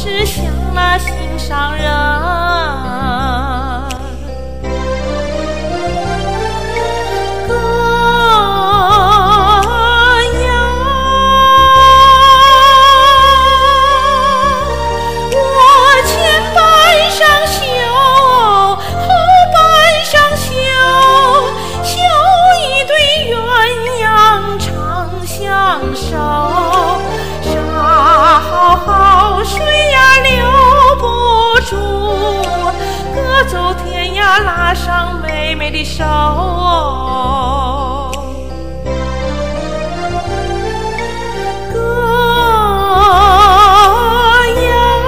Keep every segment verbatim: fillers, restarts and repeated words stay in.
是像那心上人。歌谣，我前半生修，后半生修，修一对鸳鸯长相守。沙好好水呀留不住，各走天涯拉上妹妹的手。歌谣，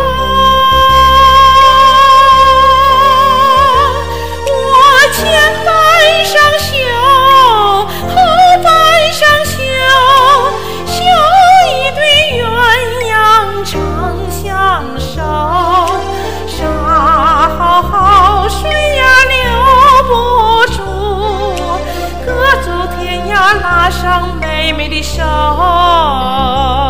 我前半生修，后半生修，修一对鸳鸯长相守。沙好好水呀留不住，各走天涯拉上妹妹的手。